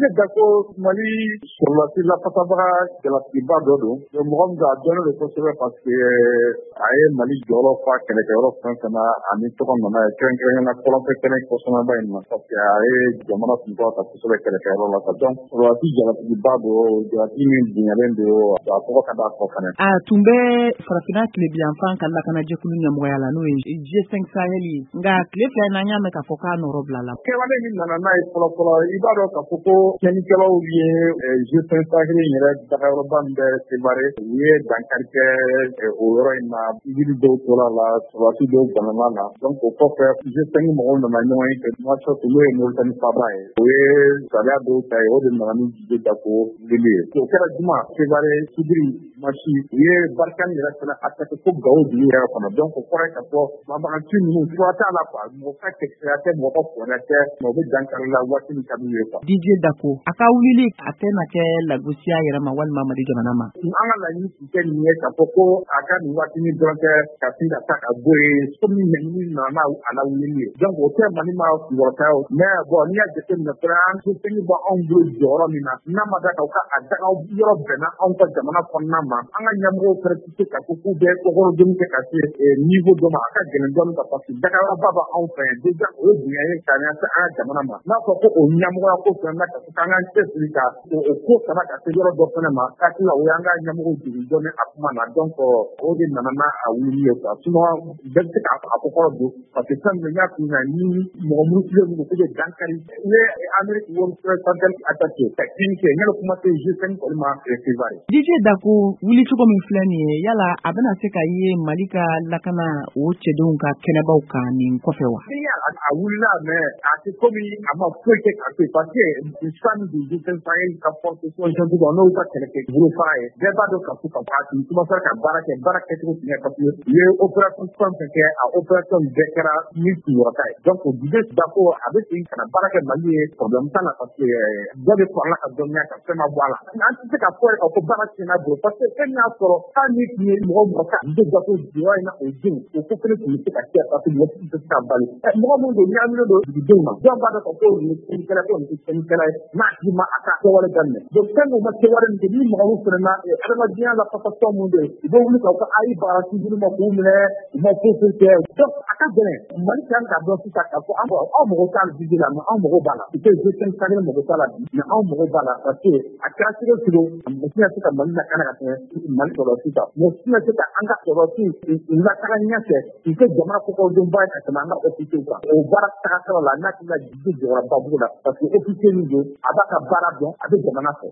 Dako Mali surlasi la fasabaga jalatiba dɔ don mɔgɔ min a dɔn de kosɛbɛ parce que a ye Mali jɔyɔrɔ fa kɛlɛkɛyɔrɔ fɛn fɛn na ani tɔgɔ nana kɛrɛnkɛrɛnnenya la kɔlɔnfɛ kɛnɛ kɔsɔnaba in na parce que a ye jamana tun tɔgɔ ta kosɛbɛ kɛlɛkɛyɔrɔ la donc surlasi jalatiba don jalati min bonyalen don a tɔgɔ ka d'a kɔ fana. A tun bɛ farafinna tilebiyanfan ka lakanajɛkulu ɲɛmɔgɔya la n'o ye G5 Sahel ye nka tile fila n'an y'a mɛn k'a fɔ k'a nɔrɔ bila la. Kɛwale min nana n'a ye fɔlɔfɔlɔ i b'a dɔn k'a fɔ ko cɛnnikɛlaw ye G5 Sahel yɛrɛ dagayɔrɔba min bɛ Sévaré u ye dankari kɛ o yɔrɔ in na yiri dɔw tora la surasi dɔw banana la donc o kɔfɛ G5 mɔgɔw nana ɲɔgɔn ye kɛ Nouakchott n'o ye Mauritanie faaba ye o ye sariya dɔw ta ye o de nana ni Dj Dako wuli ye o kɛra juma Sévaré Sibiri Masi u ye Barkhane yɛrɛ fana attaqué fo Gao dugu yɛrɛ kɔnɔ donc o kɔrɔ ye ka fɔ banbagaci ninnu fura t'a la quoi mɔgɔ ka cɛkisɛya tɛ mɔgɔ ka fɔrɛ tɛ mais u bɛ dankari la waati min ka d'u ye quoi. Dj Dako a ka wulili a tɛna kɛ lagosi a yɛrɛ ma walima Mali jamana ma. An ka laɲini tun tɛ nin ye k'a fɔ ko a ka nin waati min dɔrɔn tɛ ka sin ka taa ka bɔ yen komi ɲɛɲini nana a la wulili ye donc o tɛ Mali ma kunkɔrɔta ye mais bon n'i y'a jateminɛ fana an sosigi bɔ anw bolo jɔyɔrɔ min na n'a ma da k'aw ka a daga yɔrɔ bɛnna anw ka jamana kɔnɔna ma an ka ɲɛmɔgɔw fana tɛ se ka fɔ k'u bɛ kɔkɔrɔdonni kɛ ka se niveau dɔ ma a ka gɛlɛn dɔɔnin ka parce que dagayɔrɔba bɛ anw fɛ yan déjà o ye bonya ye ka ɲɛsin an ka jamana ma n'a fɔ ko o ɲɛmɔgɔya ko fana na ka fɔ k'an k'an cɛsiri ka o ko kana ka se yɔrɔ dɔ fana ma ka tila o y'an ka ɲɛmɔgɔw jigi dɔɔnin a kuma na donc o de nana n'a a wuli ye quoi sinon bɛɛ bɛ se k'a ko kɔrɔ don parce que fɛn min n y'a f'i ɲɛna ni mɔgɔ murutilen ninnu k'u bɛ dankari n ye Amérique World Trade Center attaqué ka kin kɛ n yɛrɛ kuma tɛ G5 kɔni ma Sévaré. Dj Dako wuli cogo min filɛ nin ye yala a bɛna se ka ye Mali ka lakana o cɛdenw ka kɛnɛbaw kan nin kɔfɛ wa? A wulila mais a tɛ komi a ma foyi kɛ ka to yen parce que fan du G5 Sahel ka force conjointe n'o ka kɛlɛkɛ groupe fara ye bɛɛ b'a dɔn ka fɔ ka fɔ a tun commencé ka baara kɛcogo tun ye parce que u ye opération fɛn fɛn kɛ a opération bɛɛ kɛra ni kunkɔrɔta ye donc o Dj Dako a bɛ segin ka na baara kɛ Mali ye problème t'a la parce que dɔ de farala ka dɔnniya ka fɛn ma bɔ a la an tɛ se ka fɔ ye ka fɔ baara tiɲɛna bolo parce que fɛn y'a sɔrɔ hali ni tun ye mɔgɔ mɔgɔ ka Dj Dako jɔyɔrɔ in na o don o ko fɛnɛ tun bɛ se ka kɛ parce que mɔgɔ tun tɛ se ka bali mɔgɔ minnu don ɲaaminen don dugudenw ma dɔw b'a dɔn ka fɔ nin ye cɛnnikɛla ko nin tɛ cɛnnikɛla ye n'a tigi ma a ka kɛwale daminɛ donc fɛn dɔw ma kɛwale min kɛ ni mɔgɔ min fɛnɛ na adamadenya la fasɔn mun de u bɛ wuli k'aw ka ayi baara sivili ma k'u minɛ u ma foyi kɛ donc a ka gɛlɛn Mali kan ka dɔn sisan k'a fɔ aw mago t'a Dj la mais anw mago b'a la u tɛ G5 Sahel mago t'a la mais anw mago b'a la parce que a kɛra cogo o cogo mɔgɔ tɛna se ka Mali lakana ka tɛmɛ Mali sɔrɔdasi kan mɔgɔ tɛna se ka an ka sɔrɔdasi lataga ɲɛfɛ u tɛ jamana kɔkɔdonba ye ka tɛmɛ an ka officier kan o baara tagasira la n'a tɛna Dj jɔyɔrɔba b'o la parce que officier min don a b'a ka baara dɔn a bɛ jamana fɛ